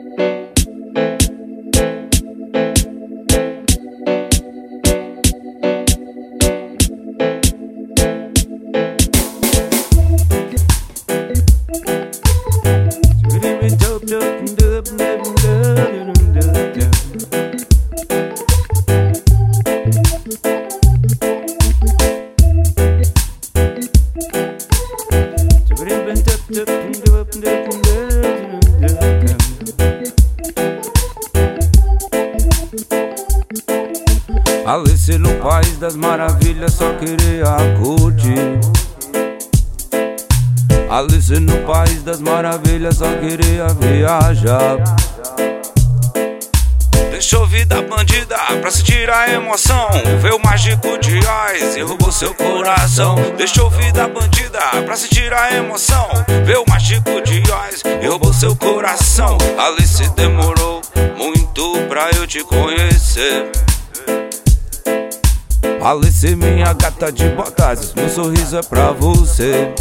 Alice no País das Maravilhas só queria curtir. Alice no País das Maravilhas só queria viajar. Deixou vida bandida pra sentir a emoção. Veio o mágico de Oz e roubou seu coração. Deixou vida bandida pra sentir a emoção. Veio o mágico de Oz e roubou seu coração. Alice, demorou muito pra eu te conhecer. Alice, minha gata de botas, meu sorriso é pra você.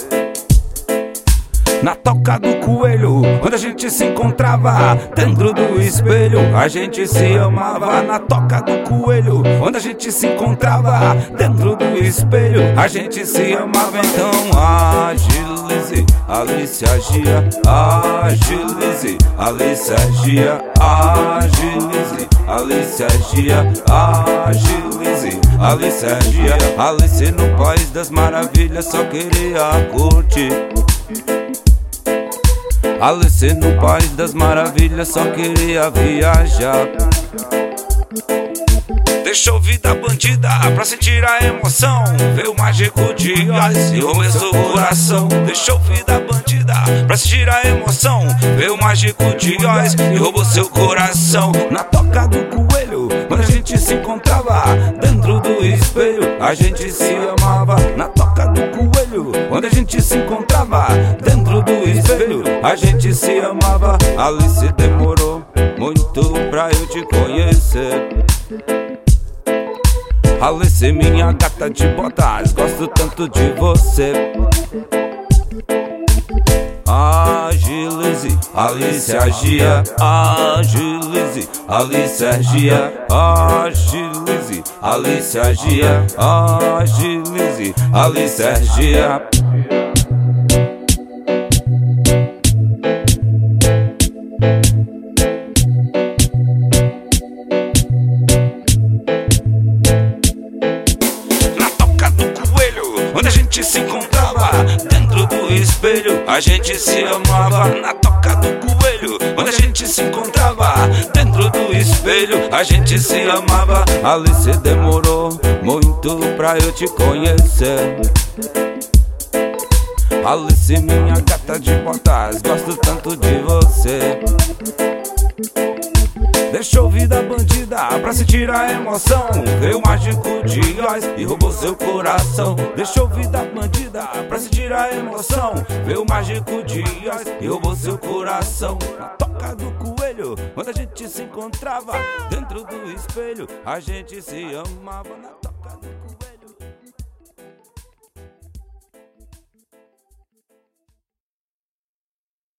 Na toca do coelho, quando a gente se encontrava dentro do espelho, a gente se amava. Na toca do coelho, quando a gente se encontrava dentro do espelho, a gente se amava. Então agilize, Alice agia. Agilize, Alice agia. Agilize, Alice agia. Agilize, Alice agia. Alice no País das Maravilhas só queria curtir. Alice no País das Maravilhas só queria viajar. Deixou vida bandida pra sentir a emoção. Veio o mágico de Oz e roubou seu coração. Deixou vida bandida pra sentir a emoção. Veio o mágico de Oz e roubou seu coração. Na toca do coelho, quando a gente se encontrava dentro do espelho, a gente se amava. Na toca do coelho, quando a gente se encontrava dentro do espelho, a gente se amava. Alice, demorou muito pra eu te conhecer. Alice, minha gata de botas, gosto tanto de você. Agilize, Alice agia. Agilize, Alice agia. Agilize, Alice agia. Agilize, Alice agia. Quando a gente se encontrava dentro do espelho, a gente se amava. Na toca do coelho, quando a gente se encontrava dentro do espelho, a gente se amava. Alice, demorou muito pra eu te conhecer. Alice, minha gata de botas, gosto tanto de você. Deixou vida bandida pra sentir a emoção. Veio o mágico de Oz e roubou seu coração. Deixou vida bandida pra sentir a emoção. Veio o mágico de Oz e roubou seu coração. Na toca do coelho, quando a gente se encontrava dentro do espelho, a gente se amava. Na toca do